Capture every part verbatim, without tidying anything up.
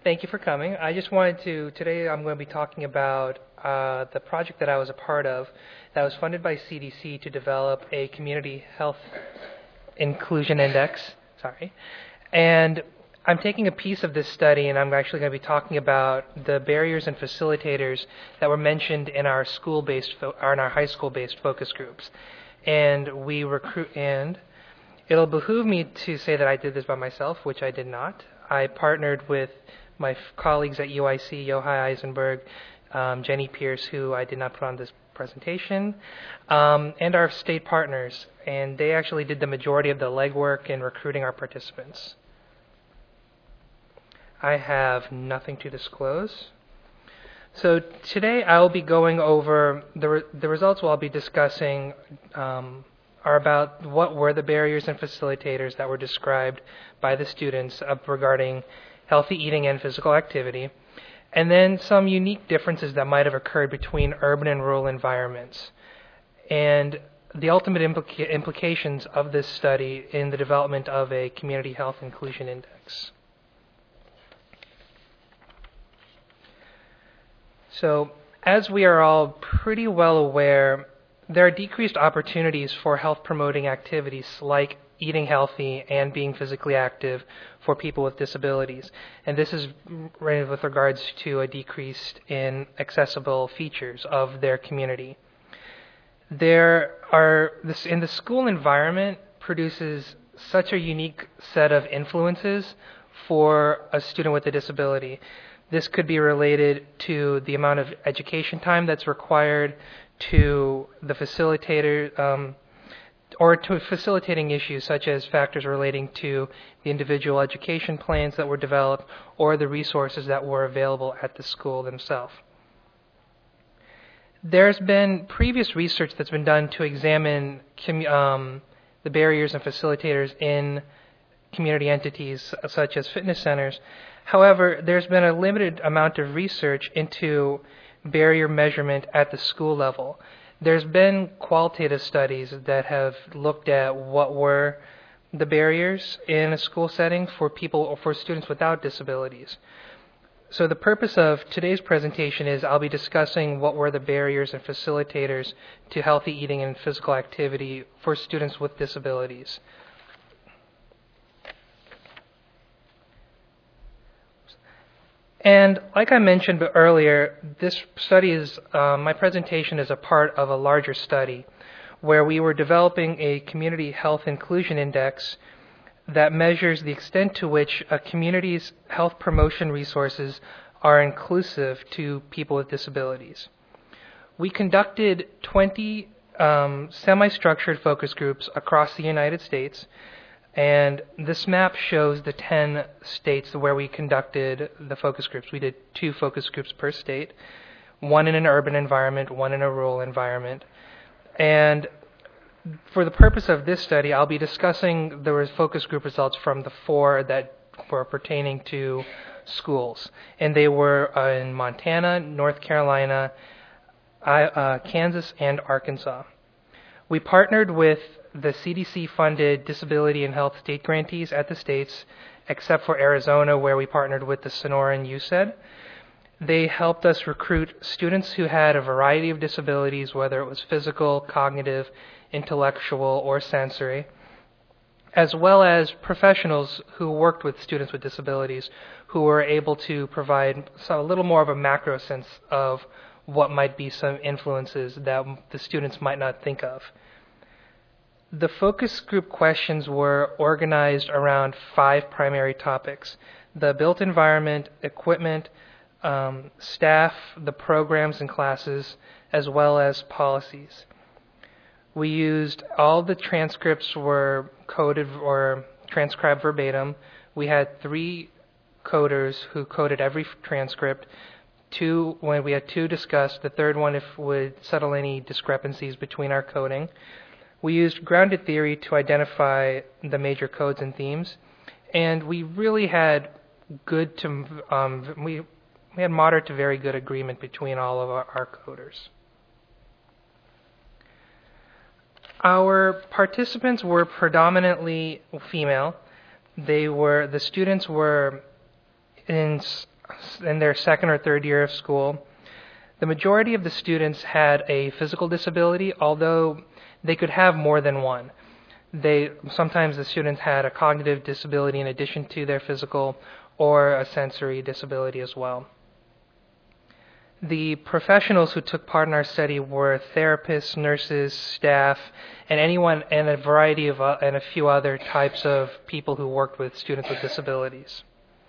Thank you for coming. I just wanted to, today I'm going to be talking about uh, the project that I was a part of that was funded by C D C to develop a community health inclusion index. Sorry. And I'm taking a piece of this study and I'm actually going to be talking about the barriers and facilitators that were mentioned in our school-based, fo- or in our high school-based focus groups. And we recruit, and it'll behoove me to say that I did this by myself, which I did not. I partnered with my f- colleagues at U I C, Yochai Eisenberg, um, Jenny Pierce, who I did not put on this presentation, um, and our state partners. And they actually did the majority of the legwork in recruiting our participants. I have nothing to disclose. So today I'll be going over the, re- the results we'll be discussing um, are about what were the barriers and facilitators that were described by the students uh, regarding healthy eating and physical activity, and then some unique differences that might have occurred between urban and rural environments, and the ultimate implica- implications of this study in the development of a community health inclusion index. So, as we are all pretty well aware, there are decreased opportunities for health-promoting activities like eating healthy and being physically active for people with disabilities. And this is right with regards to a decrease in accessible features of their community. There are, this, in the school environment produces such a unique set of influences for a student with a disability. This could be related to the amount of education time that's required, to the facilitator, um, or to facilitating issues such as factors relating to the individual education plans that were developed or the resources that were available at the school themselves. There's been previous research that's been done to examine commu- um, the barriers and facilitators in community entities such as fitness centers. However, there's been a limited amount of research into barrier measurement at the school level. There's been qualitative studies that have looked at what were the barriers in a school setting for people or for students without disabilities. So the purpose of today's presentation is I'll be discussing what were the barriers and facilitators to healthy eating and physical activity for students with disabilities. And like I mentioned earlier, this study is, uh, my presentation is a part of a larger study where we were developing a community health inclusion index that measures the extent to which a community's health promotion resources are inclusive to people with disabilities. We conducted twenty um, semi-structured focus groups across the United States. And this map shows the ten states where we conducted the focus groups. We did two focus groups per state, one in an urban environment, one in a rural environment. And for the purpose of this study, I'll be discussing the focus group results from the four that were pertaining to schools. And they were uh, in Montana, North Carolina, I, uh, Kansas, and Arkansas. We partnered with the C D C-funded disability and health state grantees at the states, except for Arizona, where we partnered with the Sonoran U S E D. They helped us recruit students who had a variety of disabilities, whether it was physical, cognitive, intellectual, or sensory, as well as professionals who worked with students with disabilities who were able to provide a little more of a macro sense of what might be some influences that the students might not think of. The focus group questions were organized around five primary topics: the built environment, equipment, um, staff, the programs and classes, as well as policies. We used, all the transcripts were coded or transcribed verbatim. We had three coders who coded every transcript. Two, when we had two discussed, the third one if would settle any discrepancies between our coding. We used grounded theory to identify the major codes and themes, and we really had good to um, we we had moderate to very good agreement between all of our, our coders. Our participants were predominantly female. They were the students were in in their second or third year of school. The majority of the students had a physical disability, although they could have more than one. They sometimes the students had a cognitive disability in addition to their physical, or a sensory disability as well. The professionals who took part in our study were therapists, nurses, staff, and anyone, and a variety of uh, and a few other types of people who worked with students with disabilities.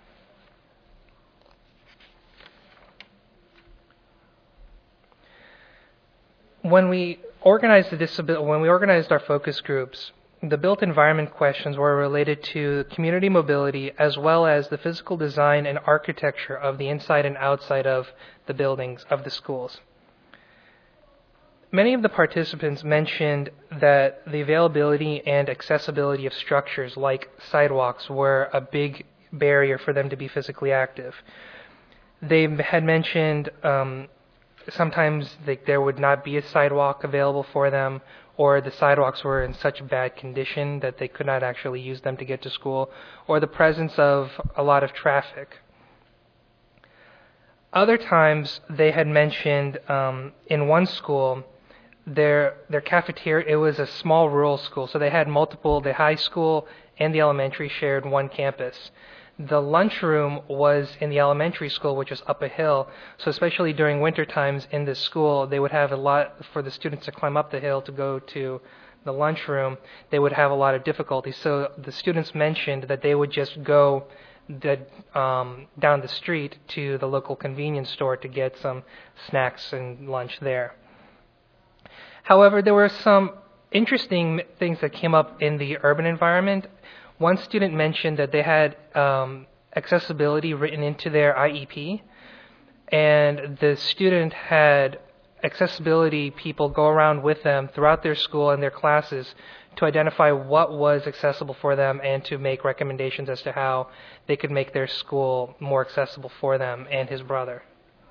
When we organized the disabil- when we organized our focus groups, the built environment questions were related to community mobility as well as the physical design and architecture of the inside and outside of the buildings of the schools. Many of the participants mentioned that the availability and accessibility of structures like sidewalks were a big barrier for them to be physically active. They had mentioned um, sometimes like, there would not be a sidewalk available for them, or the sidewalks were in such bad condition that they could not actually use them to get to school, or the presence of a lot of traffic. Other times they had mentioned um, in one school, their their cafeteria, it was a small rural school, so they had multiple, the high school and the elementary shared one campus. The lunchroom was in the elementary school, which was up a hill, so especially during winter times in this school, they would have a lot for the students to climb up the hill to go to the lunchroom. They would have a lot of difficulty. So the students mentioned that they would just go the, um, down the street to the local convenience store to get some snacks and lunch there. However, there were some interesting things that came up in the urban environment. One student mentioned that they had um, accessibility written into their I E P, and the student had accessibility people go around with them throughout their school and their classes to identify what was accessible for them and to make recommendations as to how they could make their school more accessible for them and his brother.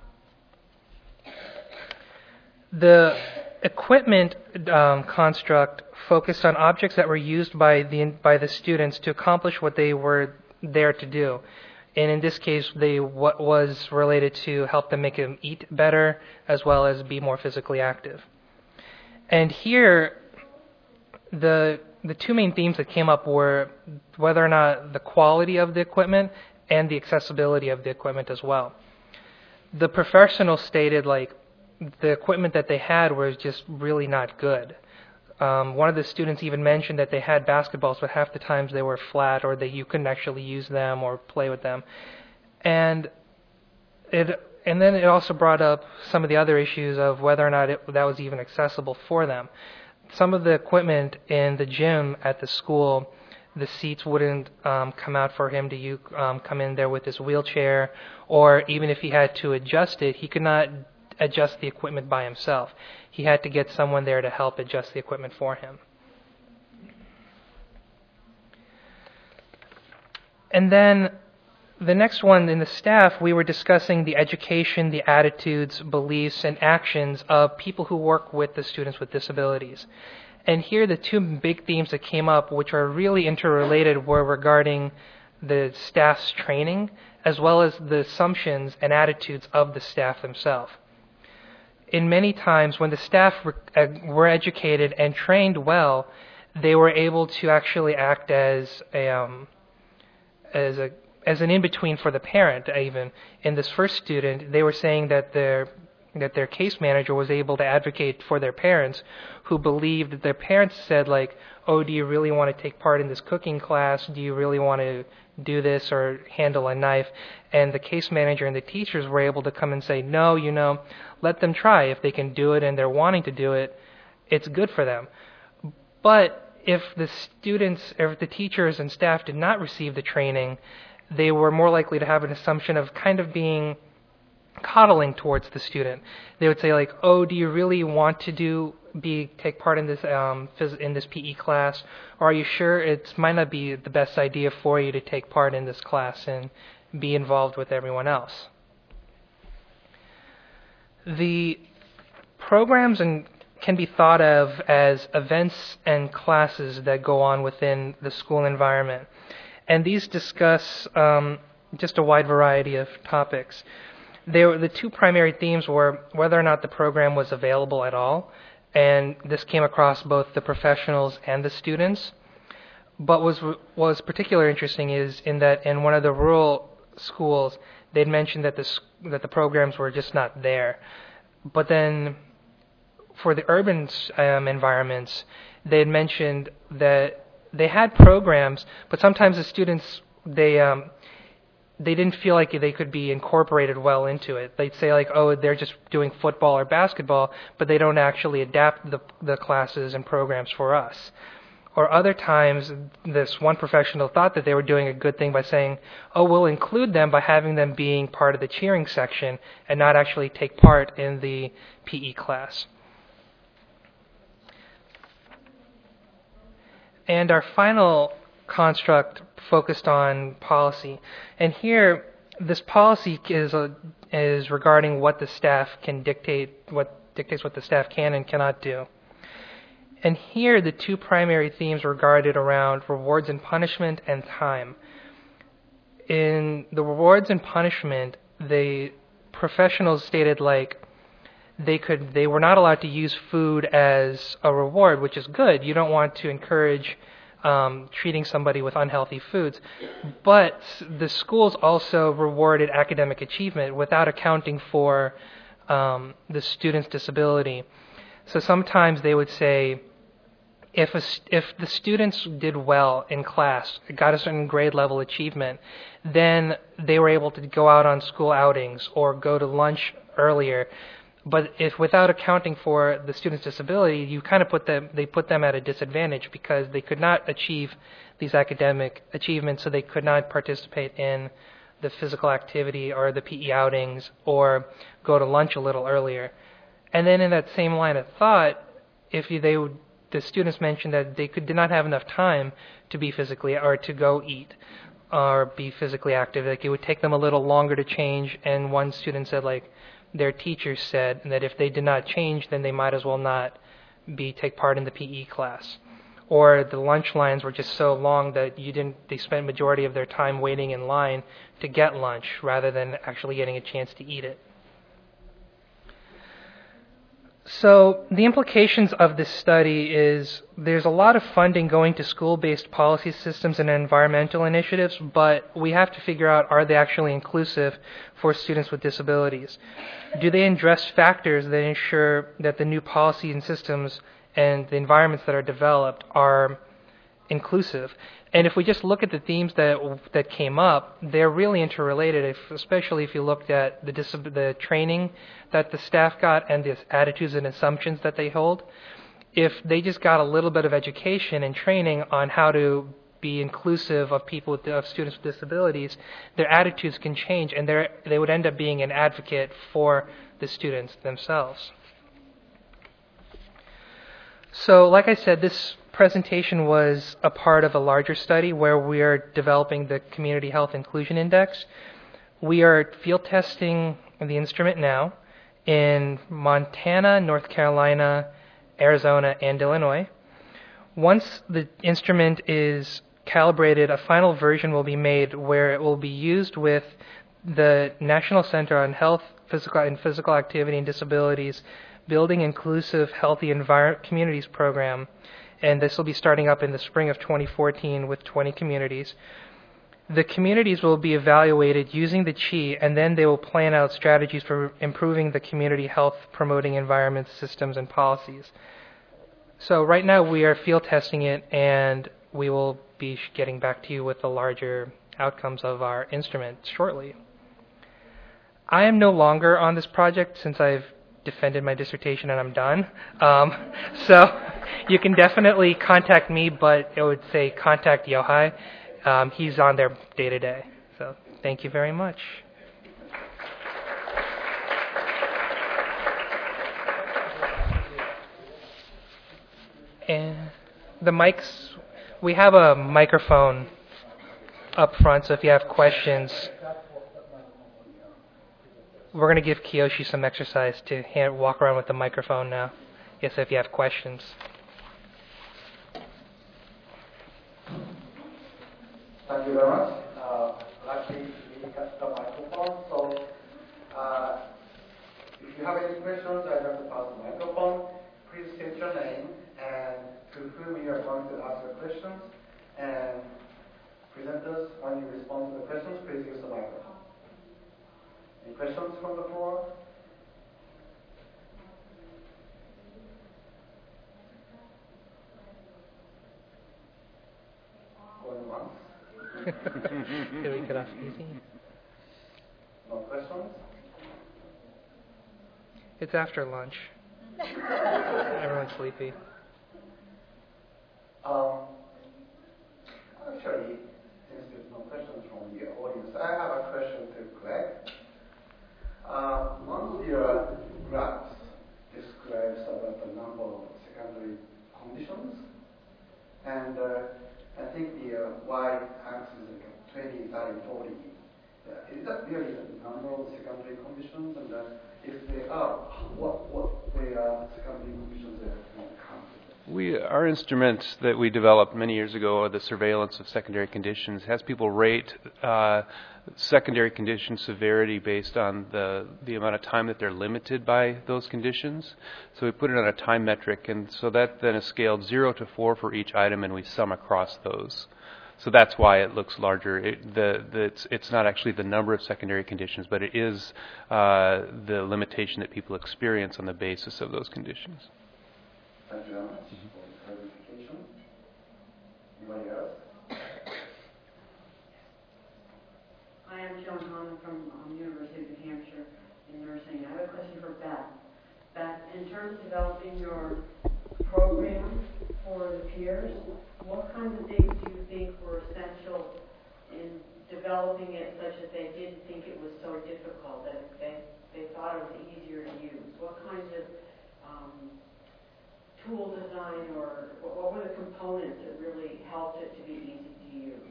The equipment um, construct focused on objects that were used by the by the students to accomplish what they were there to do. And in this case, they what was related to help them make them eat better as well as be more physically active. And here, the the two main themes that came up were whether or not the quality of the equipment and the accessibility of the equipment as well. The professional stated like the equipment that they had was just really not good. Um, one of the students even mentioned that they had basketballs, but half the times they were flat, or that you couldn't actually use them or play with them. And it, and then it also brought up some of the other issues of whether or not it, that was even accessible for them. Some of the equipment in the gym at the school, the seats wouldn't um, come out for him to you, um, come in there with his wheelchair, or even if he had to adjust it, he could not adjust the equipment by himself. He had to get someone there to help adjust the equipment for him. And then the next one in the staff, we were discussing the education, the attitudes, beliefs, and actions of people who work with the students with disabilities. And here the two big themes that came up, which are really interrelated, were regarding the staff's training as well as the assumptions and attitudes of the staff themselves. In many times when the staff were, uh, were educated and trained well, they were able to actually act as a um, as a as an in-between for the parent. Even in this first student, they were saying that their that their case manager was able to advocate for their parents, who believed that their parents said like, "Oh, do you really want to take part in this cooking class? Do you really want to do this or handle a knife?" And the case manager and the teachers were able to come and say, "No, you know, let them try. If they can do it and they're wanting to do it, it's good for them." But if the students, if the teachers and staff did not receive the training, they were more likely to have an assumption of kind of being coddling towards the student. They would say like, "Oh, do you really want to do be take part in this um, phys- in this P E class? Or are you sure it might not be the best idea for you to take part in this class and be involved with everyone else?" The programs and can be thought of as events and classes that go on within the school environment. And these discuss um, just a wide variety of topics. They were, the two primary themes were whether or not the program was available at all, and this came across both the professionals and the students. But what was, was particularly interesting is in that in one of the rural schools, they'd mentioned that the, that the programs were just not there. But then for the urban um, environments, they had mentioned that they had programs, but sometimes the students, they um, they didn't feel like they could be incorporated well into it. They'd say like, oh, they're just doing football or basketball, but they don't actually adapt the, the classes and programs for us. Or other times, this one professional thought that they were doing a good thing by saying, oh, we'll include them by having them being part of the cheering section and not actually take part in the P E class. And our final construct focused on policy. And here, this policy is a, is regarding what the staff can dictate, what dictates what the staff can and cannot do. And here, the two primary themes were guarded around rewards and punishment and time. In the rewards and punishment, the professionals stated like they could, they were not allowed to use food as a reward, which is good. You don't want to encourage um, treating somebody with unhealthy foods. But the schools also rewarded academic achievement without accounting for um, the student's disability. So sometimes they would say, if a, if the students did well in class, got a certain grade level achievement, then they were able to go out on school outings or go to lunch earlier. But if without accounting for the student's disability, you kind of put them, they put them at a disadvantage because they could not achieve these academic achievements, so they could not participate in the physical activity or the P E outings or go to lunch a little earlier. And then in that same line of thought, if you, they would, the students mentioned that they could, did not have enough time to be physically or to go eat or be physically active. Like it would take them a little longer to change. And one student said, like their teachers said that if they did not change, then they might as well not be take part in the P E class. Or the lunch lines were just so long that you didn't. They spent majority of their time waiting in line to get lunch rather than actually getting a chance to eat it. So the implications of this study is there's a lot of funding going to school-based policy systems and environmental initiatives, but we have to figure out, are they actually inclusive for students with disabilities? Do they address factors that ensure that the new policies and systems and the environments that are developed are inclusive? And if we just look at the themes that that came up, they're really interrelated, if, especially if you looked at the, dis- the training that the staff got and the attitudes and assumptions that they hold. If they just got a little bit of education and training on how to be inclusive of people with, of students with disabilities, their attitudes can change, and they they would end up being an advocate for the students themselves. So, like I said, this presentation was a part of a larger study where we are developing the Community Health Inclusion Index. We are field testing the instrument now in Montana, North Carolina, Arizona, and Illinois. Once the instrument is calibrated, a final version will be made where it will be used with the National Center on Health, Physical and Physical Activity and Disabilities Building Inclusive Healthy Envir- Communities program, and this will be starting up in the spring of twenty fourteen with twenty communities. The communities will be evaluated using the C H I, and then they will plan out strategies for improving the community health promoting environments, systems, and policies. So right now we are field testing it, and we will be getting back to you with the larger outcomes of our instrument shortly. I am no longer on this project since I've defended my dissertation and I'm done. Um, so you can definitely contact me, but it would say contact Yohai. Um, he's on there day to day. So thank you very much. And the mics, we have a microphone up front, so if you have questions, we're going to give Kiyoshi some exercise to hand, walk around with the microphone now. Yes, if you have questions. Thank you very much. Uh, last week, questions, I have to pass the microphone. Please state your name and to whom you are going to ask the questions. And presenters, when you respond to the questions, please use the microphone. Any questions from the floor? Going once? Did we get off easy? No questions? It's after lunch. Everyone's sleepy. Um, actually, since there's no questions from the audience, I have a question to Greg. Uh, one of your graphs describes about the number of secondary conditions, and uh, I think the uh, y-axis is like twenty, thirty, forty. Uh, is that really the number of secondary conditions? And uh, if they are, what what they are secondary conditions they are counted? We, our instrument that we developed many years ago, the surveillance of secondary conditions, has people rate uh, secondary condition severity based on the the amount of time that they're limited by those conditions. So we put it on a time metric, and so that then is scaled zero to four for each item, and we sum across those. So that's why it looks larger. It, the, the, it's, it's not actually the number of secondary conditions, but it is uh, the limitation that people experience on the basis of those conditions. Thank you very much mm-hmm. for the clarification. Anybody else? Hi, I'm Joan Hahn from um, University of New Hampshire in nursing. I have a question for Beth. Beth, in terms of developing your program for the peers, what kinds of things do you think were essential in developing it such that they didn't think it was so difficult, that they, they thought it was easier to use? What kinds of um, tool design or what, what were the components that really helped it to be easy to use?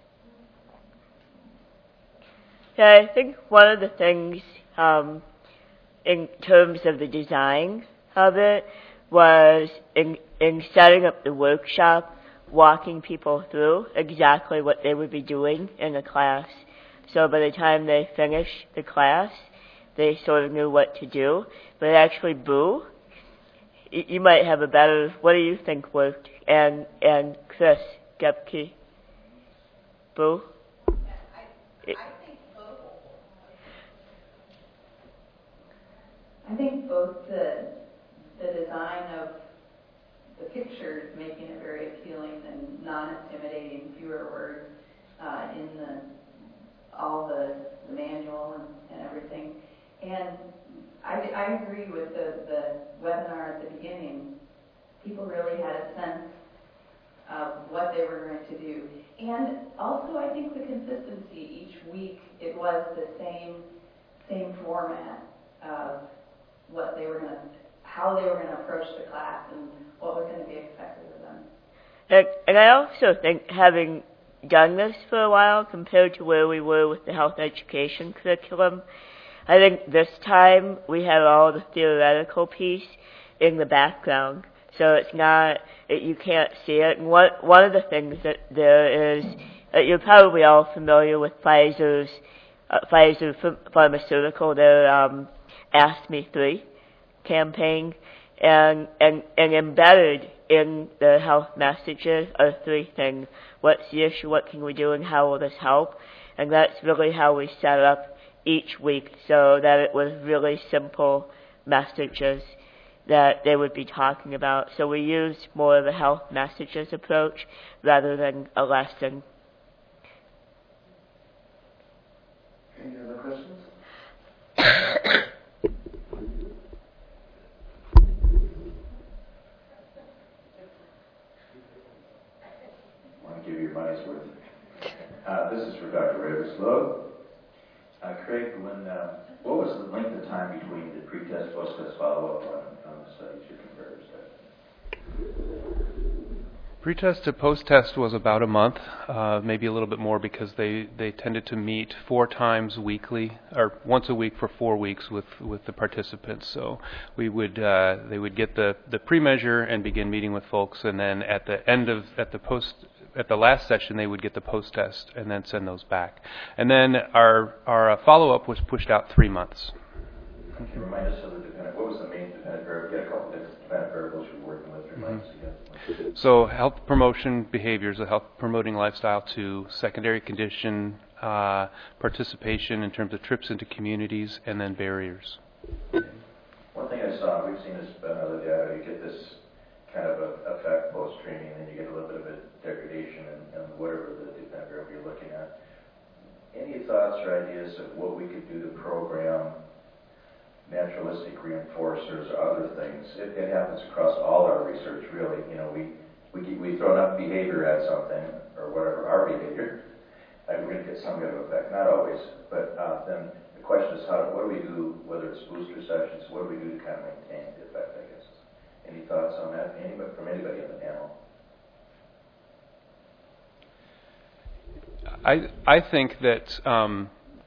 Yeah, I think one of the things um, in terms of the design of it was in, in setting up the workshop, walking people through exactly what they would be doing in the class. So by the time they finished the class, they sort of knew what to do. But actually, Boo, you might have a better, what do you think worked? And and Chris Gepke. Boo? Yeah, I, I think both. I think both the the design of the pictures, making it very appealing and non-intimidating, fewer words uh, in the all the, the manual and, and everything. And I, I agree with the, the webinar at the beginning. People really had a sense of what they were going to do. And also, I think the consistency each week, it was the same same format of what they were going to, how they were going to approach the class and what was going to be expected of them. And, and I also think, having done this for a while compared to where we were with the health education curriculum, I think this time we have all the theoretical piece in the background. So it's not, it, you can't see it. And one, one of the things that there is, uh, you're probably all familiar with Pfizer's, uh, Pfizer Pharmaceutical, their um, Ask Me three campaign. And, and, and embedded in the health messages are three things. What's the issue? What can we do? And how will this help? And that's really how we set up each week, so that it was really simple messages that they would be talking about. So we used more of a health messages approach rather than a lesson. Any other questions? Give you your money's worth. Uh, this is for Doctor Ravenslow. Uh, Craig, when, uh, what was the length of time between the pre-test, post-test follow-up on, on the studies, your comparative studies? Pre-test to post-test was about a month, uh, maybe a little bit more, because they, they tended to meet four times weekly, or once a week for four weeks with, with the participants. So we would uh, they would get the, the pre-measure and begin meeting with folks, and then at the end of at the post at the last session they would get the post-test and then send those back. And then our our uh, follow-up was pushed out three months. Can you remind us of the kind of, what was So health promotion behaviors, a health promoting lifestyle, to secondary condition uh, participation in terms of trips into communities, and then barriers. One thing I saw, we've seen this in other data, you get this kind of a effect post-training, and then you get a little bit of a degradation in, in whatever the defendant variable you're looking at. Any thoughts or ideas of what we could do to program naturalistic reinforcers or other things? It, it happens across all our research, really. You know, we we we throw enough behavior at something, or whatever, our behavior, and we're going to get some kind of effect. Not always, but uh, then the question is, how? What do we do? Whether it's booster sessions, what do we do to kind of maintain the effect? I guess. Any thoughts on that? Anybody from anybody on the panel? I I think that um,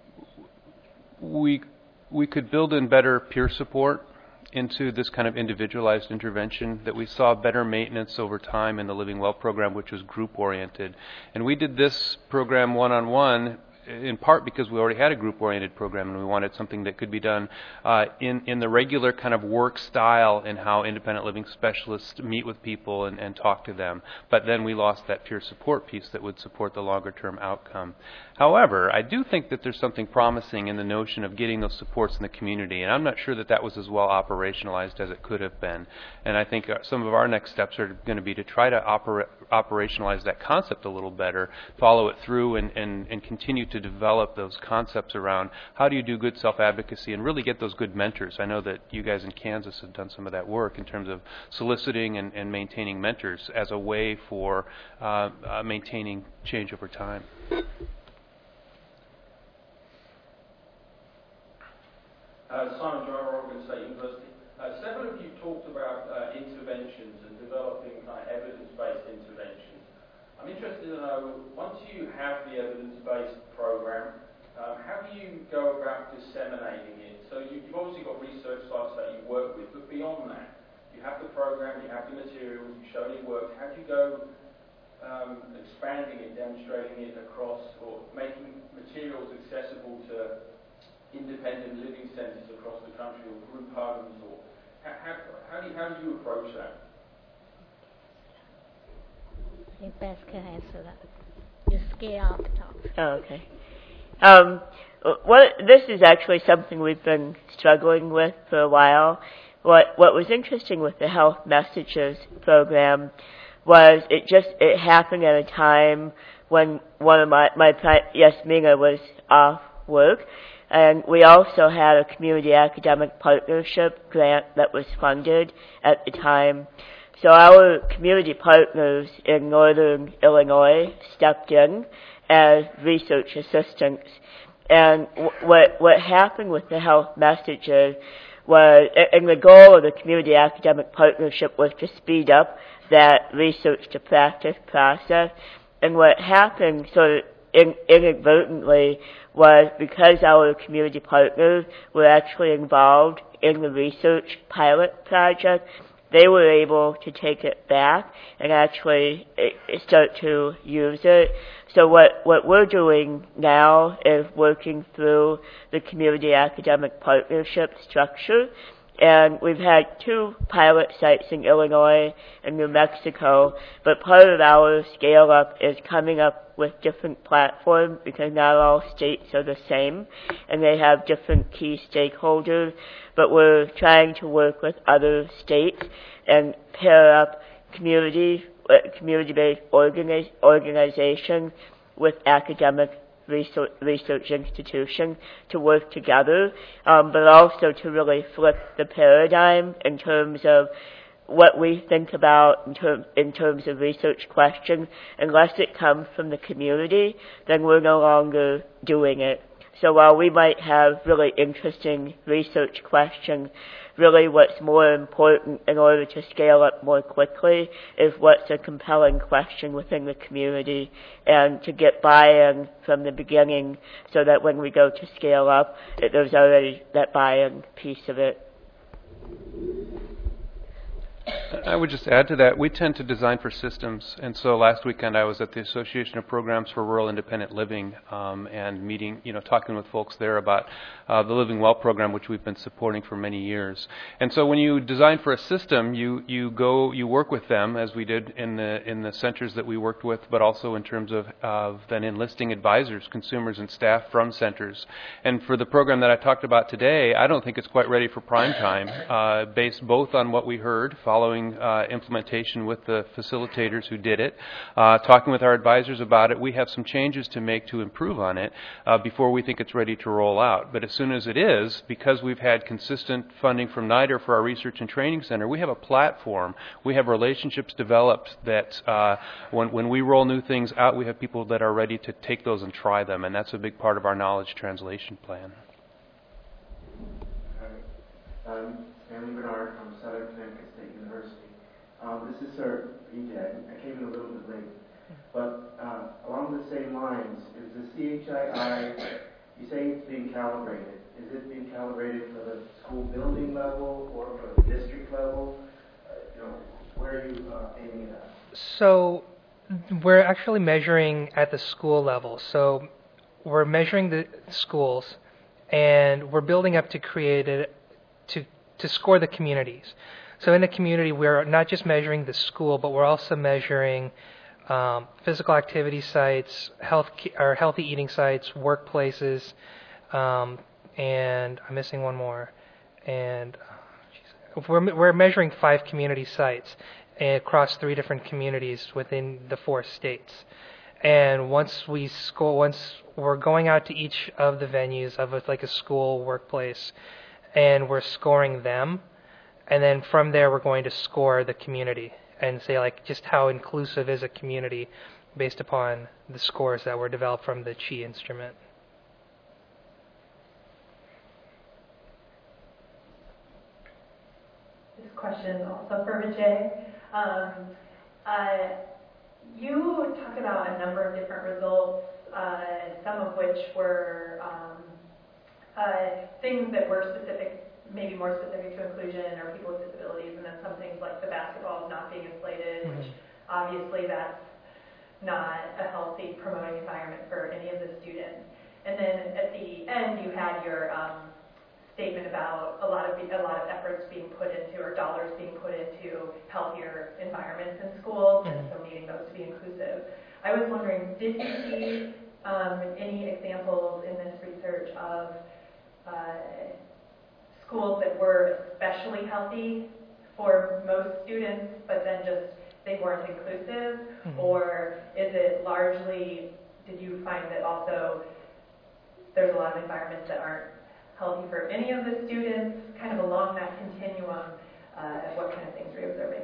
we we could build in better peer support into this kind of individualized intervention, that we saw better maintenance over time in the Living Well program, which was group-oriented. And we did this program one-on-one in part because we already had a group-oriented program, and we wanted something that could be done uh, in, in the regular kind of work style in how independent living specialists meet with people and, and talk to them. But then we lost that peer support piece that would support the longer-term outcome. However, I do think that there's something promising in the notion of getting those supports in the community, and I'm not sure that that was as well operationalized as it could have been. And I think some of our next steps are going to be to try to opera- operationalize that concept a little better, follow it through, and, and, and continue to develop those concepts around how do you do good self-advocacy and really get those good mentors. I know that you guys in Kansas have done some of that work in terms of soliciting and, and maintaining mentors as a way for uh, uh, maintaining change over time. Uh, Simon Joy, Oregon State University. Uh, several of you talked about uh, interventions and developing kind of evidence-based interventions. I'm interested to know, once you have the evidence-based program, um, how do you go about disseminating it? So you, you've obviously got research sites that you work with, but beyond that, you have the program, you have the materials, you show it works. How do you go um, expanding it, demonstrating it across, or making materials accessible to independent living centres across the country, or group homes, or how, how, how, do you, how do you approach that? I think Beth can answer that. You scale out the talk. Oh, okay. Um, what, this is actually something we've been struggling with for a while. What what was interesting with the Health Messages program was it just it happened at a time when one of my my Yasmina was off work. And we also had a community academic partnership grant that was funded at the time. So our community partners in northern Illinois stepped in as research assistants. And w- what what happened with the Health Messages was, and the goal of the community academic partnership was to speed up that research to practice process. And what happened sort of in, inadvertently was because our community partners were actually involved in the research pilot project, they were able to take it back and actually start to use it. So what, what we're doing now is working through the community academic partnership structure. And we've had two pilot sites in Illinois and New Mexico, but part of our scale-up is coming up with different platforms because not all states are the same, and they have different key stakeholders, but we're trying to work with other states and pair up community, uh, community-based organiz- organizations with academic research, research institutions to work together, um, but also to really flip the paradigm in terms of what we think about in, term, in terms of research questions. Unless it comes from the community, then we're no longer doing it. So while we might have really interesting research questions, really what's more important in order to scale up more quickly is what's a compelling question within the community, and to get buy-in from the beginning so that when we go to scale up, it, there's already that buy-in piece of it. I would just add to that, we tend to design for systems. And so last weekend I was at the Association of Programs for Rural Independent Living um, and meeting, you know, talking with folks there about uh, the Living Well program, which we've been supporting for many years. And so when you design for a system, you, you go, you work with them, as we did in the in the centers that we worked with, but also in terms of, of then enlisting advisors, consumers, and staff from centers. And for the program that I talked about today, I don't think it's quite ready for prime time, uh, based both on what we heard following uh, implementation with the facilitators who did it, uh, talking with our advisors about it. We have some changes to make to improve on it uh, before we think it's ready to roll out. But as soon as it is, because we've had consistent funding from NIDER for our research and training center, we have a platform. We have relationships developed that uh, when, when we roll new things out, we have people that are ready to take those and try them, and that's a big part of our knowledge translation plan. Um, Stanley Bernard from Southern Connecticut State University. Um, this is Sir E J. I came in a little bit late. But uh, along the same lines, is the C H I I, you say it's being calibrated. Is it being calibrated for the school building level or for the district level? Uh, you know, where are you uh, aiming it at? So we're actually measuring at the school level. So we're measuring the schools, and we're building up to create it to to score the communities. So in the community, we're not just measuring the school, but we're also measuring um, physical activity sites, health or healthy eating sites, workplaces, um, and I'm missing one more. And uh, we're we're measuring five community sites across three different communities within the four states. And once we score, once we're going out to each of the venues of a, like a school, workplace, and we're scoring them, and then from there we're going to score the community and say like just how inclusive is a community based upon the scores that were developed from the Chi instrument. This question also for Vijay. Um, uh, you talked about a number of different results, uh, some of which were um, uh, things that were specific, maybe more specific to inclusion or people with disabilities, and then some things like the basketball not being inflated, mm-hmm. which obviously that's not a healthy promoting environment for any of the students. And then at the end, you had your um, statement about a lot of a lot of efforts being put into, or dollars being put into healthier environments in schools, mm-hmm. and so needing those to be inclusive. I was wondering, did you see um, any examples in this research of uh, schools that were especially healthy for most students, but then just they weren't inclusive, mm-hmm. or is it largely, did you find that also there's a lot of environments that aren't healthy for any of the students, kind of along that continuum, uh, what kind of things were you observing?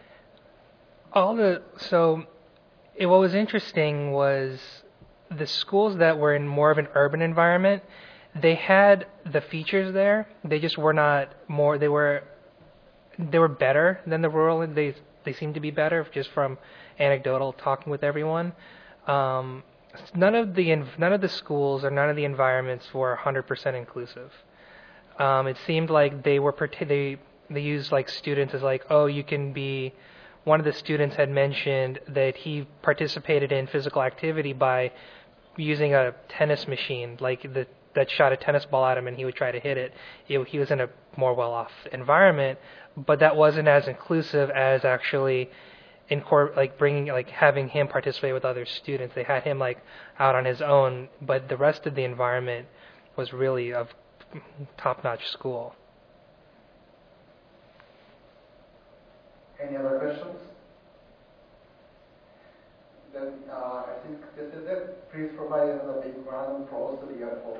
All the, so it, what was interesting was the schools that were in more of an urban environment, they had the features there, they just were not more, they were, they were better than the rural, they they seemed to be better just from anecdotal talking with everyone. Um, None of the none of the schools or none of the environments were one hundred percent inclusive. Um, it seemed like they were they they used like students as like, oh, you can be. One of the students had mentioned that he participated in physical activity by using a tennis machine, like the that shot a tennis ball at him and he would try to hit it. it he was in a more well-off environment, but that wasn't as inclusive as actually. In core, like bringing, like having him participate with other students. They had him like out on his own, but the rest of the environment was really of top-notch school. Any other questions? Then uh, I think this is it. Please provide another big round of applause to the uh, for